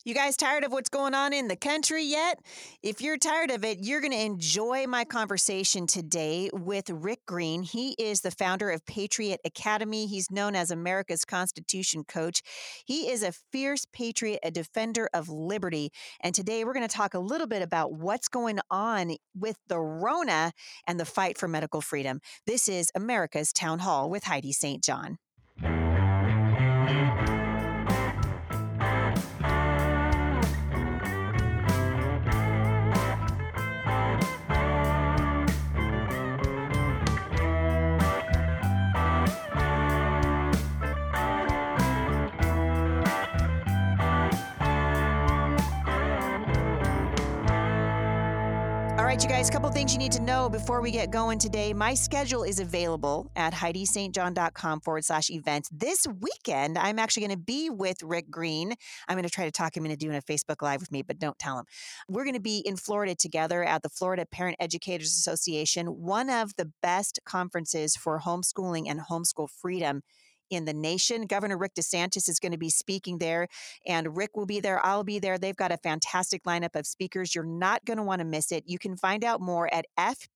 You guys tired of what's going on in the country yet? If you're tired of it, you're going to enjoy my conversation today with Rick Green. He is the founder of Patriot Academy. He's known as America's Constitution Coach. He is a fierce patriot, a defender of liberty. And today we're going to talk a little bit about what's going on with the Rona and the fight for medical freedom. This is America's Town Hall with Heidi St. John. All right, you guys, a couple things you need to know before we get going today. My schedule is available at HeidiSt.John.com/events. This weekend, I'm actually going to be with Rick Green. I'm going to try to talk him into doing a Facebook Live with me, but don't tell him. We're going to be in Florida together at the Florida Parent Educators Association, one of the best conferences for homeschooling and homeschool freedom in the nation. Governor Rick DeSantis is going to be speaking there, and Rick will be there. I'll be there. They've got a fantastic lineup of speakers. You're not going to want to miss it. You can find out more at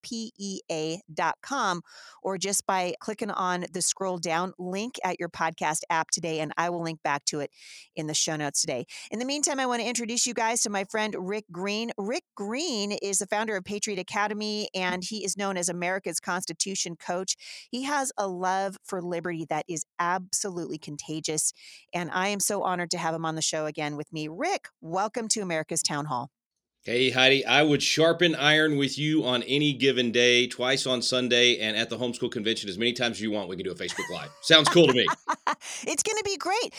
fpea.com or just by clicking on the scroll down link at your podcast app today, and I will link back to it in the show notes today. In the meantime, I want to introduce you guys to my friend Rick Green. Rick Green is the founder of Patriot Academy, and he is known as America's Constitution Coach. He has a love for liberty that is absolutely contagious. And I am so honored to have him on the show again with me. Rick, welcome to America's Town Hall. Hey, Heidi, I would sharpen iron with you on any given day, twice on Sunday, and at the homeschool convention as many times as you want. We can do a Facebook Live. Sounds cool to me. It's going to be great.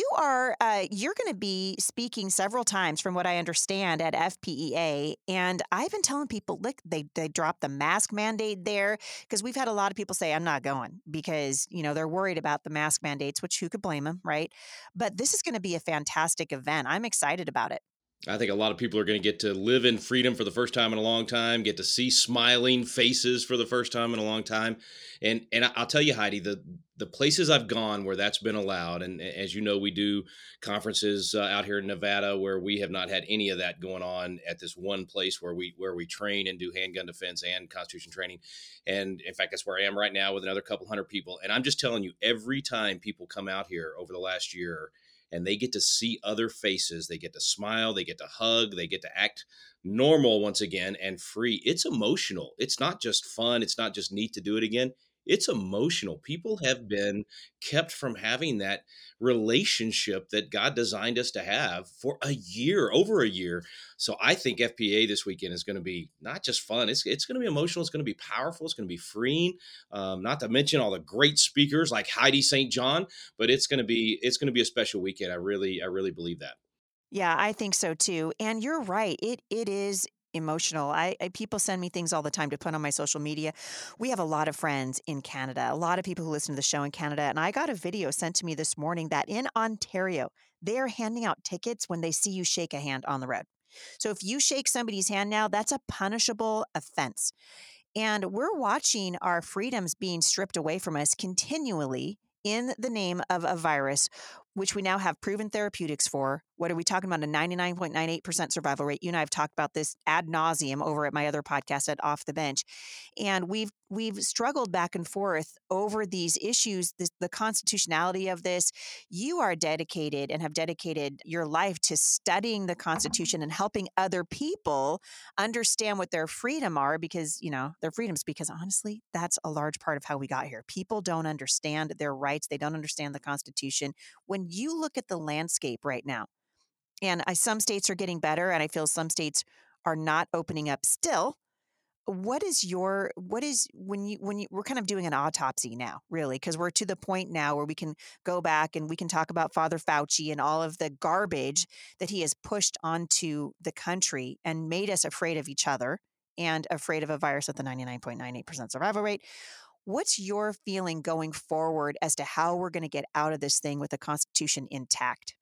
You're going to be speaking several times, from what I understand, at FPEA. And I've been telling people, look, they dropped the mask mandate there, because we've had a lot of people say, I'm not going because, they're worried about the mask mandates, which who could blame them, right? But this is going to be a fantastic event. I'm excited about it. I think a lot of people are going to get to live in freedom for the first time in a long time, get to see smiling faces for the first time in a long time. And I'll tell you, Heidi, the places I've gone where that's been allowed, and as you know, we do conferences out here in Nevada where we have not had any of that going on at this one place where we train and do handgun defense and Constitution training. And in fact, that's where I am right now with another couple hundred people. And I'm just telling you, every time people come out here over the last year, and they get to see other faces, they get to smile, they get to hug, they get to act normal once again and free. It's emotional. It's not just fun. It's not just neat to do it again. It's emotional. People have been kept from having that relationship that God designed us to have for a year, over a year. So I think FPA this weekend is going to be not just fun. It's going to be emotional. It's going to be powerful. It's going to be freeing. Not to mention all the great speakers like Heidi St. John, but it's going to be a special weekend. I really believe that. Yeah, I think so too. And you're right. It is emotional. People send me things all the time to put on my social media. We have a lot of friends in Canada, a lot of people who listen to the show in Canada. And I got a video sent to me this morning that in Ontario, they are handing out tickets when they see you shake a hand on the road. So if you shake somebody's hand now, that's a punishable offense. And we're watching our freedoms being stripped away from us continually in the name of a virus, which we now have proven therapeutics for. What are we talking about? A 99.98% survival rate. You and I have talked about this ad nauseum over at my other podcast at Off the Bench. And we've struggled back and forth over these issues, the constitutionality of this. You are dedicated and have dedicated your life to studying the Constitution and helping other people understand what their freedom are, because, their freedoms, because honestly, that's a large part of how we got here. People don't understand their rights. They don't understand the Constitution. When you look at the landscape right now, and some states are getting better, and I feel some states are not opening up still. We're kind of doing an autopsy now, really, because we're to the point now where we can go back and we can talk about Father Fauci and all of the garbage that he has pushed onto the country and made us afraid of each other and afraid of a virus with a 99.98% survival rate. What's your feeling going forward as to how we're going to get out of this thing with the Constitution intact?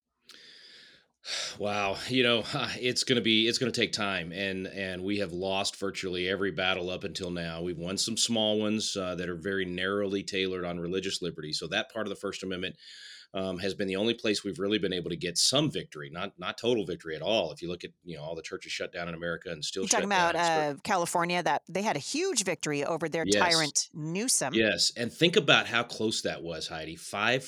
Wow, it's going to take time, and we have lost virtually every battle up until now. We've won some small ones that are very narrowly tailored on religious liberty. So that part of the First Amendment has been the only place we've really been able to get some victory, not total victory at all. If you look at all the churches shut down in America and still You're talking shut down about in certain. California, that they had a huge victory over their Yes. tyrant Newsom. Yes, and think about how close that was, Heidi.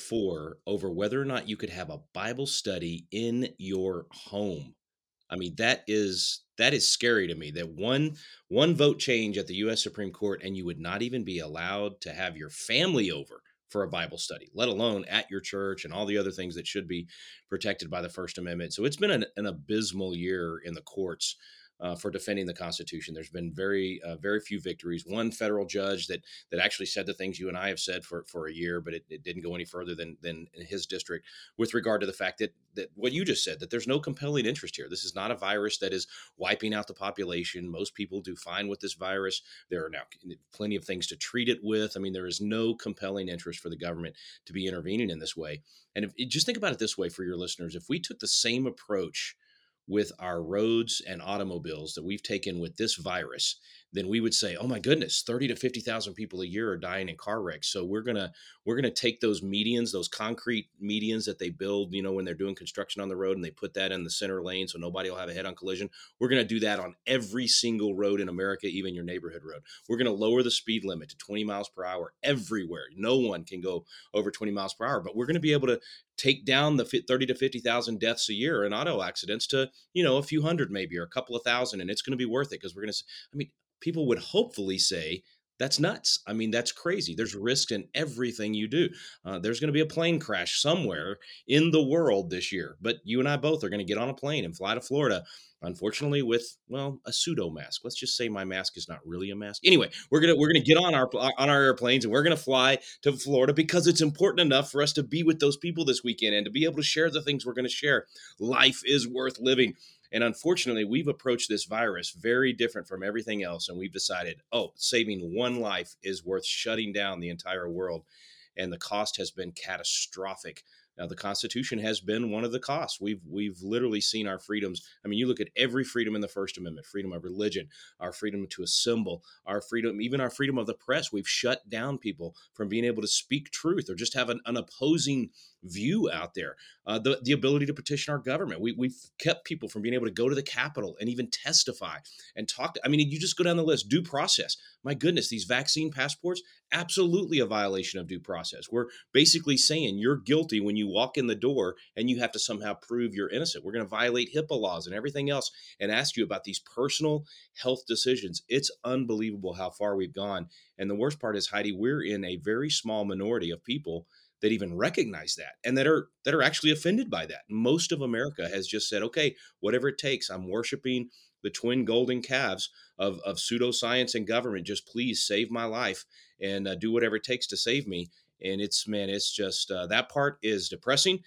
5-4 over whether or not you could have a Bible study in your home. I mean, that is scary to me. That one vote change at the U.S. Supreme Court, and you would not even be allowed to have your family over for a Bible study, let alone at your church and all the other things that should be protected by the First Amendment. So it's been an abysmal year in the courts. For defending the Constitution, there's been very few victories. One federal judge that actually said the things you and I have said for a year, but it didn't go any further than in his district with regard to the fact that what you just said, that there's no compelling interest here. This is not a virus that is wiping out the population. Most people do fine with this virus. There are now plenty of things to treat it with. I mean, there is no compelling interest for the government to be intervening in this way. And just think about it this way for your listeners: if we took the same approach with our roads and automobiles that we've taken with this virus, then we would say, "Oh my goodness, 30 to 50,000 people a year are dying in car wrecks." So we're gonna take those medians, those concrete medians that they build, when they're doing construction on the road, and they put that in the center lane so nobody will have a head-on collision. We're gonna do that on every single road in America, even your neighborhood road. We're gonna lower the speed limit to 20 miles per hour everywhere. No one can go over 20 miles per hour, but we're gonna be able to take down the 30 to 50,000 deaths a year in auto accidents to a few hundred maybe, or a couple of thousand, and it's going to be worth it because we're going to. I mean, people would hopefully say that's nuts. I mean, that's crazy. There's risk in everything you do. There's going to be a plane crash somewhere in the world this year, but you and I both are going to get on a plane and fly to Florida. Unfortunately, with a pseudo mask. Let's just say my mask is not really a mask. Anyway, we're gonna get on our airplanes, and we're gonna fly to Florida because it's important enough for us to be with those people this weekend and to be able to share the things we're going to share. Life is worth living. And unfortunately, we've approached this virus very different from everything else. And we've decided, saving one life is worth shutting down the entire world. And the cost has been catastrophic. Now, the Constitution has been one of the costs. We've literally seen our freedoms. I mean, you look at every freedom in the First Amendment: freedom of religion, our freedom to assemble, our freedom, even our freedom of the press. We've shut down people from being able to speak truth or just have an opposing view out there. The ability to petition our government. We've kept people from being able to go to the Capitol and even testify and talk. I mean, you just go down the list. Due process. My goodness, these vaccine passports, absolutely a violation of due process. We're basically saying you're guilty when you walk in the door and you have to somehow prove you're innocent. We're going to violate HIPAA laws and everything else and ask you about these personal health decisions. It's unbelievable how far we've gone. And the worst part is, Heidi, we're in a very small minority of people that even recognize that and that are actually offended by that. Most of America has just said, okay, whatever it takes. I'm worshiping the twin golden calves of pseudoscience and government. Just please save my life and do whatever it takes to save me. And it's just that part is depressing.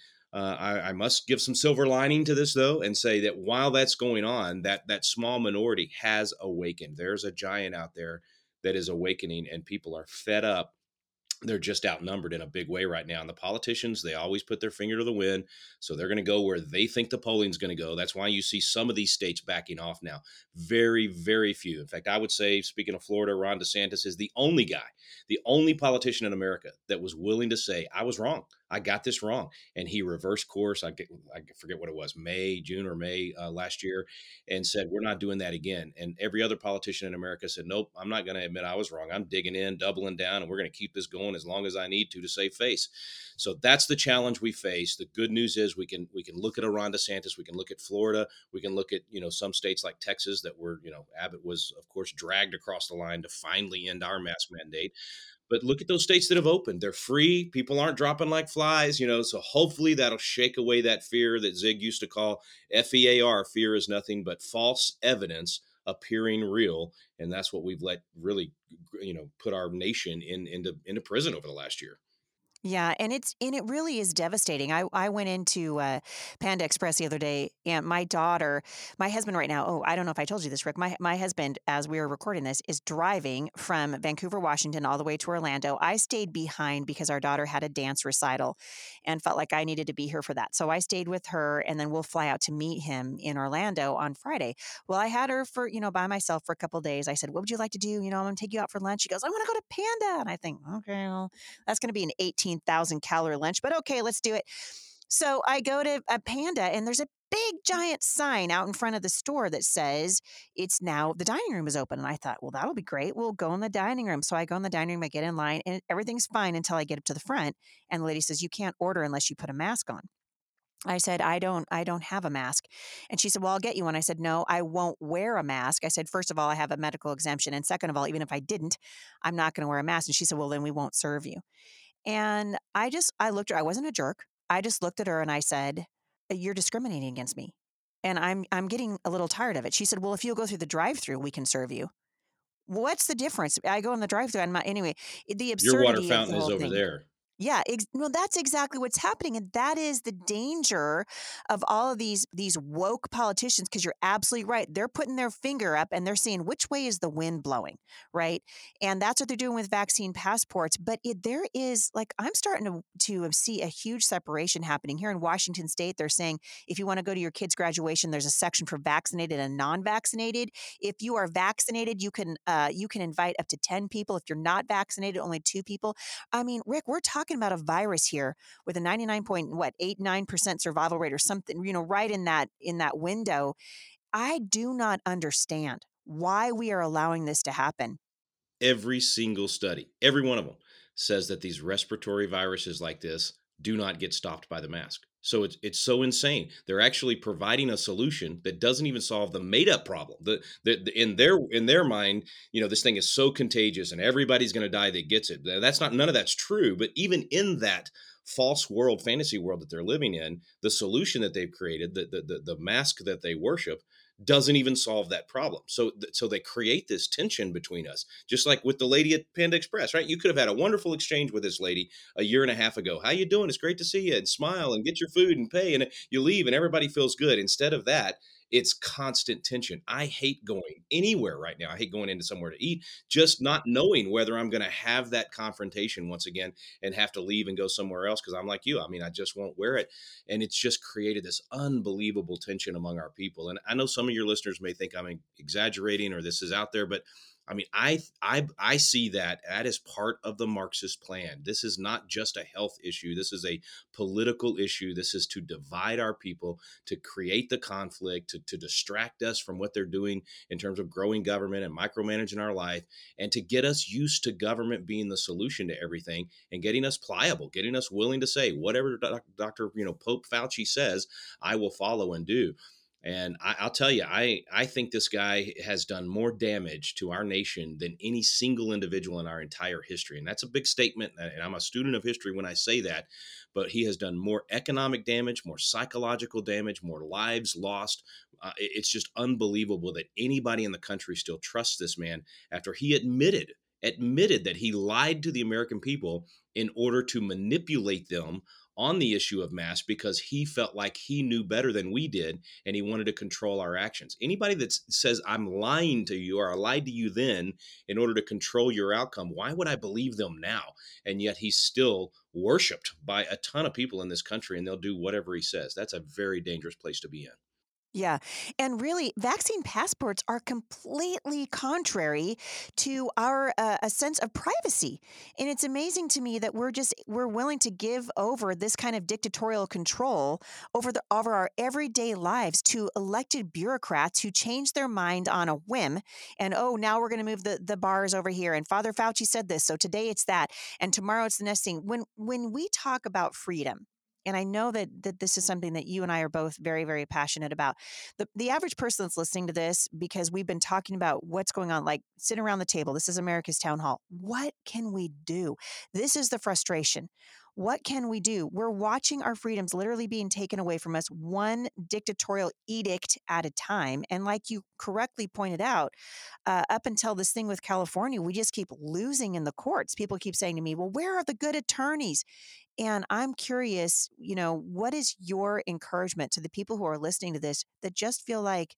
I must give some silver lining to this, though, and say that while that's going on, that small minority has awakened. There's a giant out there that is awakening, and people are fed up. They're just outnumbered in a big way right now. And the politicians, they always put their finger to the wind. So they're going to go where they think the polling's going to go. That's why you see some of these states backing off now. Very, very few. In fact, I would say, speaking of Florida, Ron DeSantis is the only guy, the only politician in America that was willing to say, I was wrong. I got this wrong. And he reversed course. I forget what it was, June or May last year, and said, we're not doing that again. And every other politician in America said, nope, I'm not going to admit I was wrong. I'm digging in, doubling down, and we're going to keep this going as long as I need to save face. So that's the challenge we face. The good news is we can look at Ron DeSantis, we can look at Florida, we can look at some states like Texas that were Abbott was of course dragged across the line to finally end our mask mandate. But look at those states that have opened. They're free. People aren't dropping like flies, so hopefully that'll shake away that fear that Zig used to call FEAR. Fear is nothing but false evidence appearing real. And that's what we've let really, put our nation into prison over the last year. Yeah, and it really is devastating. I went into Panda Express the other day, and my husband right now. Oh, I don't know if I told you this, Rick. My husband, as we were recording this, is driving from Vancouver, Washington, all the way to Orlando. I stayed behind because our daughter had a dance recital, and felt like I needed to be here for that. So I stayed with her, and then we'll fly out to meet him in Orlando on Friday. Well, I had her for by myself for a couple of days. I said, "What would you like to do? I'm going to take you out for lunch." She goes, "I want to go to Panda," and I think, okay, well, that's going to be an 18 15,000 calorie lunch, but okay, let's do it. So I go to a Panda and there's a big giant sign out in front of the store that says it's now the dining room is open. And I thought, well, that'll be great. We'll go in the dining room. So I go in the dining room, I get in line, and everything's fine until I get up to the front. And the lady says, you can't order unless you put a mask on. I said, I don't have a mask. And she said, well, I'll get you one. I said, no, I won't wear a mask. I said, first of all, I have a medical exemption. And second of all, even if I didn't, I'm not going to wear a mask. And she said, well, then we won't serve you. And I looked at her. I wasn't a jerk. I just looked at her and I said, you're discriminating against me. And I'm getting a little tired of it. She said, well, if you'll go through the drive-through, we can serve you. What's the difference? I go in the drive-through and anyway, the Your water absurdity of the fountain is whole over thing. there. Yeah, well, that's exactly what's happening, and that is the danger of all of these woke politicians. Because you're absolutely right; they're putting their finger up and they're saying which way is the wind blowing, right? And that's what they're doing with vaccine passports. But there is like I'm starting to see a huge separation happening here in Washington State. They're saying if you want to go to your kid's graduation, there's a section for vaccinated and non-vaccinated. If you are vaccinated, you can invite up to 10 people. If you're not vaccinated, only 2 people. I mean, Rick, we're talking about a virus here with a 99.89% survival rate or something, right in that window. I do not understand why we are allowing this to happen. Every single study, every one of them, says that these respiratory viruses like this do not get stopped by the mask. So it's so insane. They're actually providing a solution that doesn't even solve the made up problem. In their mind, this thing is so contagious and everybody's going to die that gets it. That's not none of that's true. But even in that false world, fantasy world that they're living in, the solution that they've created, the mask that they worship, doesn't even solve that problem. So they create this tension between us, just like with the lady at Panda Express, right? You could have had a wonderful exchange with this lady a year and a half ago. How you doing? It's great to see you, and smile and get your food and pay, and you leave and everybody feels good. Instead of that, it's constant tension. I hate going anywhere right now. I hate going into somewhere to eat, just not knowing whether I'm going to have that confrontation once again and have to leave and go somewhere else because I'm like you. I mean, I just won't wear it. And it's just created this unbelievable tension among our people. And I know some of your listeners may think I'm exaggerating or this is out there, but I mean, I see that is part of the Marxist plan. This is not just a health issue. This is a political issue. This is to divide our people, to create the conflict, to distract us from what they're doing in terms of growing government and micromanaging our life, and to get us used to government being the solution to everything and getting us pliable, getting us willing to say whatever Dr. Pope Fauci says, I will follow and do. And I'll tell you, I think this guy has done more damage to our nation than any single individual in our entire history. And that's a big statement. And I'm a student of history when I say that. But he has done more economic damage, more psychological damage, more lives lost. It's just unbelievable that anybody in the country still trusts this man after he admitted that he lied to the American people in order to manipulate them on the issue of masks because he felt like he knew better than we did and he wanted to control our actions. Anybody that says I'm lying to you or I lied to you then in order to control your outcome, why would I believe them now? And yet he's still worshiped by a ton of people in this country and they'll do whatever he says. That's a very dangerous place to be in. Yeah. And really, vaccine passports are completely contrary to our a sense of privacy. And it's amazing to me that we're willing to give over this kind of dictatorial control over our everyday lives to elected bureaucrats who change their mind on a whim. And oh, now we're going to move the bars over here. And Father Fauci said this, so today it's that, and tomorrow it's the next thing. When we talk about freedom. And I know that this is something that you and I are both very, very passionate about. The average person that's listening to this, because we've been talking about what's going on, like sitting around the table, this is America's town hall. What can we do? This is the frustration. What can we do? We're watching our freedoms literally being taken away from us, one dictatorial edict at a time. And like you correctly pointed out, up until this thing with California, we just keep losing in the courts. People keep saying to me, well, where are the good attorneys? And I'm curious, what is your encouragement to the people who are listening to this that just feel like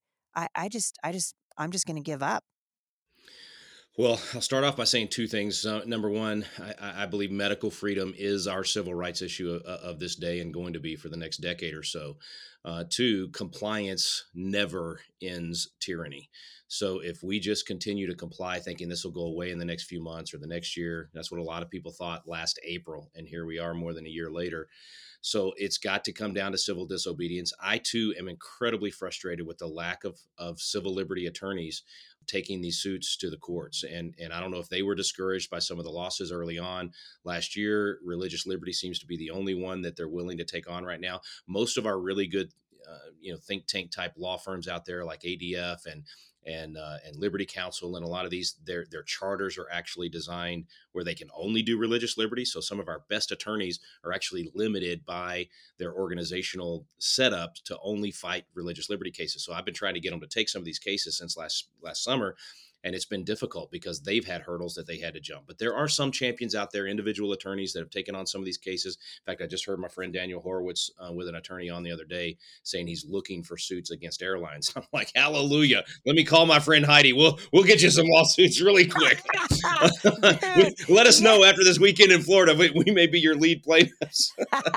I'm just going to give up? Well, I'll start off by saying two things. Number one, I believe medical freedom is our civil rights issue of this day and going to be for the next decade or so. Two, compliance never ends tyranny. So if we just continue to comply, thinking this will go away in the next few months or the next year, that's what a lot of people thought last April. And here we are more than a year later. So it's got to come down to civil disobedience. I too am incredibly frustrated with the lack of civil liberty attorneys taking these suits to the courts. And I don't know if they were discouraged by some of the losses early on last year. Religious liberty seems to be the only one that they're willing to take on right now. Most of our really good think tank type law firms out there like ADF and Liberty Counsel, and a lot of these, their charters are actually designed where they can only do religious liberty. So some of our best attorneys are actually limited by their organizational setup to only fight religious liberty cases. So I've been trying to get them to take some of these cases since last summer. And it's been difficult because they've had hurdles that they had to jump. But there are some champions out there, individual attorneys that have taken on some of these cases. In fact, I just heard my friend Daniel Horowitz with an attorney on the other day saying he's looking for suits against airlines. I'm like, hallelujah. Let me call my friend Heidi. We'll get you some lawsuits really quick. Dude, Let us yeah. know after this weekend in Florida. We may be your lead plaintiffs.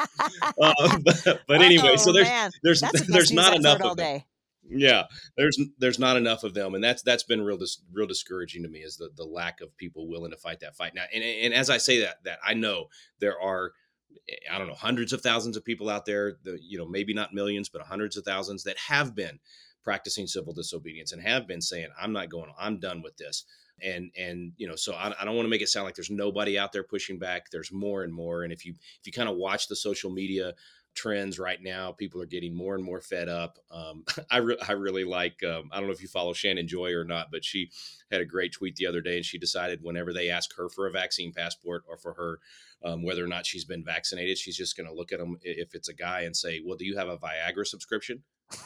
But anyway, so Oh man, that's the best there's news not I've heard enough all of them. day. Yeah, there's not enough of them, and that's been real discouraging to me, is the lack of people willing to fight that fight now. And as I say that I know there are, I don't know, hundreds of thousands of people out there, maybe not millions, but hundreds of thousands that have been practicing civil disobedience and have been saying, I'm done with this. And so I don't want to make it sound like there's nobody out there pushing back. There's more and more. And if you kind of watch the social media trends right now, people are getting more and more fed up. I really like, I don't know if you follow Shannon Joy or not, but she had a great tweet the other day, and she decided whenever they ask her for a vaccine passport or for her, whether or not she's been vaccinated, she's just going to look at them, if it's a guy, and say, well, do you have a Viagra subscription?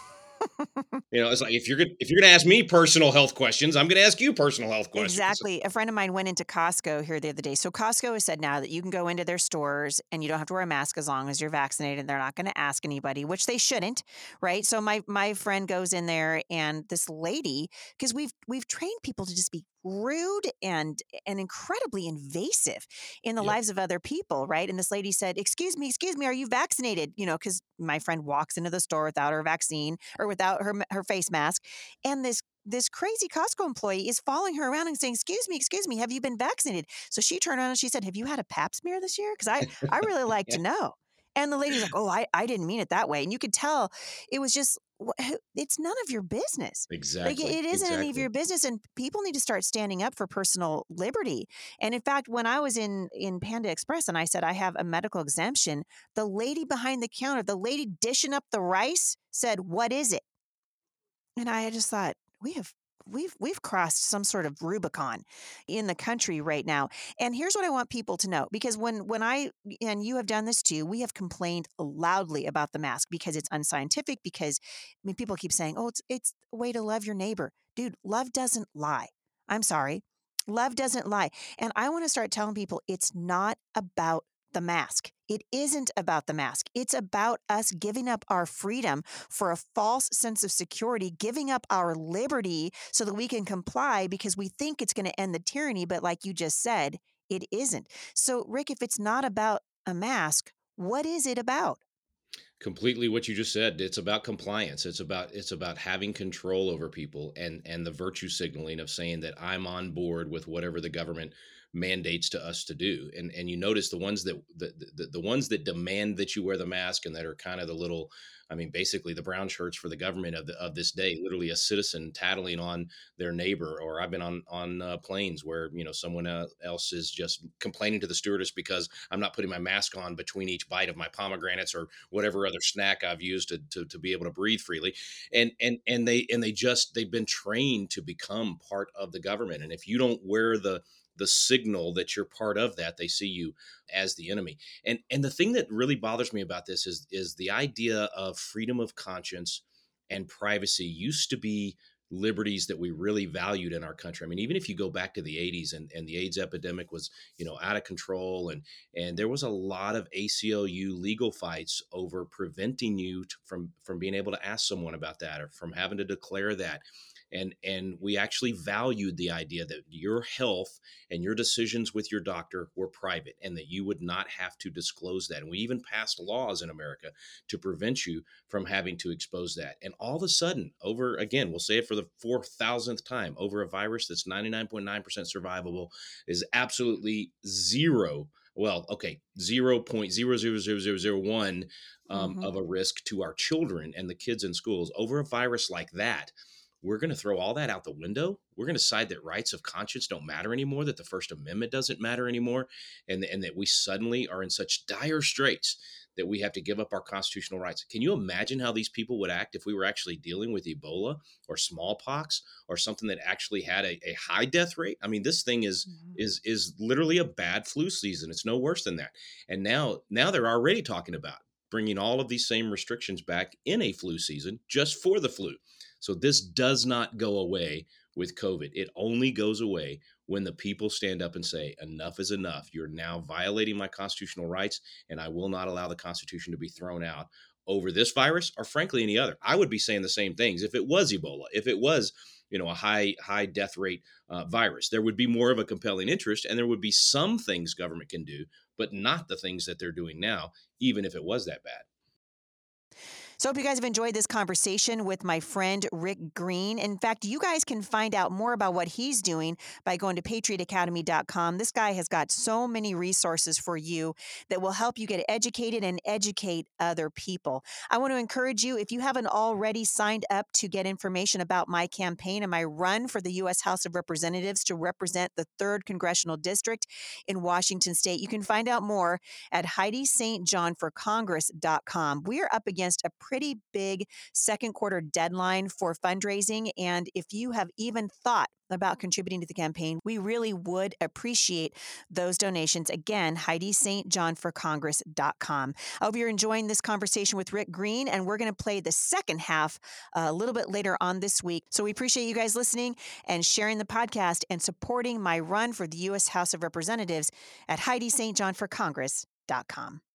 It's like, if you're gonna ask me personal health questions, I'm gonna ask you personal health questions. Exactly. A friend of mine went into Costco here the other day. So Costco has said now that you can go into their stores and you don't have to wear a mask as long as you're vaccinated. They're not going to ask anybody, which they shouldn't, right? So my friend goes in there, and this lady, because we've trained people to just be rude and incredibly invasive in the Yep. lives of other people, right? And this lady said, excuse me, are you vaccinated?" Because my friend walks into the store without her vaccine or without her face mask, and this crazy Costco employee is following her around and saying, excuse me, have you been vaccinated?" So she turned around and she said, "Have you had a pap smear this year? Because I really like Yeah. to know." And the lady's like, "Oh, I didn't mean it that way." And you could tell it was just, it's none of your business. Like Exactly. it isn't any of Exactly. your business, and people need to start standing up for personal liberty. And in fact, when I was in Panda Express and I said I have a medical exemption, the lady behind the counter, the lady dishing up the rice, said, "What is it?" And I just thought, we've crossed some sort of Rubicon in the country right now. And here's what I want people to know, because when I, and you have done this too, we have complained loudly about the mask because it's unscientific, because I mean people keep saying, "Oh, it's a way to love your neighbor." Dude, love doesn't lie. I'm sorry. Love doesn't lie. And I want to start telling people it's not about the mask. It isn't about the mask. It's about us giving up our freedom for a false sense of security, giving up our liberty so that we can comply because we think it's going to end the tyranny. But like you just said, it isn't. So, Rick, if it's not about a mask, what is it about? Completely what you just said. It's about compliance. It's about having control over people, and the virtue signaling of saying that I'm on board with whatever the government mandates to us to do. And you notice the ones that the ones that demand that you wear the mask, and that are kind of the little, I mean, basically the brown shirts for the government of this day, literally a citizen tattling on their neighbor. Or I've been on planes where someone else is just complaining to the stewardess because I'm not putting my mask on between each bite of my pomegranates or whatever other snack I've used to be able to breathe freely. They've been trained to become part of the government. And if you don't wear the signal that you're part of that, they see you as the enemy. And the thing that really bothers me about this is the idea of freedom of conscience and privacy used to be liberties that we really valued in our country. I mean, even if you go back to the 80s and the AIDS epidemic was, out of control, and there was a lot of ACLU legal fights over preventing you from being able to ask someone about that or from having to declare that. And we actually valued the idea that your health and your decisions with your doctor were private and that you would not have to disclose that. And we even passed laws in America to prevent you from having to expose that. And all of a sudden, over again, we'll say it for the 4,000th time, over a virus that's 99.9% survivable is absolutely zero. Well, okay, 0.00001 Mhm. of a risk to our children and the kids in schools over a virus like that. We're going to throw all that out the window. We're going to decide that rights of conscience don't matter anymore, that the First Amendment doesn't matter anymore, and that we suddenly are in such dire straits that we have to give up our constitutional rights. Can you imagine how these people would act if we were actually dealing with Ebola or smallpox or something that actually had a high death rate? I mean, this thing is Mhm. is literally a bad flu season. It's no worse than that. And now they're already talking about bringing all of these same restrictions back in a flu season just for the flu. So this does not go away with COVID. It only goes away when the people stand up and say, enough is enough. You're now violating my constitutional rights, and I will not allow the Constitution to be thrown out over this virus or frankly any other. I would be saying the same things if it was Ebola, if it was a high death rate virus. There would be more of a compelling interest, and there would be some things government can do, but not the things that they're doing now, even if it was that bad. So, I hope you guys have enjoyed this conversation with my friend Rick Green. In fact, you guys can find out more about what he's doing by going to patriotacademy.com. This guy has got so many resources for you that will help you get educated and educate other people. I want to encourage you, if you haven't already signed up to get information about my campaign and my run for the U.S. House of Representatives to represent the 3rd Congressional District in Washington State, you can find out more at HeidiSt.JohnForCongress.com. We are up against a pretty big second quarter deadline for fundraising. And if you have even thought about contributing to the campaign, we really would appreciate those donations. Again, HeidiSt.JohnForCongress.com. I hope you're enjoying this conversation with Rick Green, and we're going to play the second half a little bit later on this week. So we appreciate you guys listening and sharing the podcast and supporting my run for the U.S. House of Representatives at HeidiSt.JohnForCongress.com.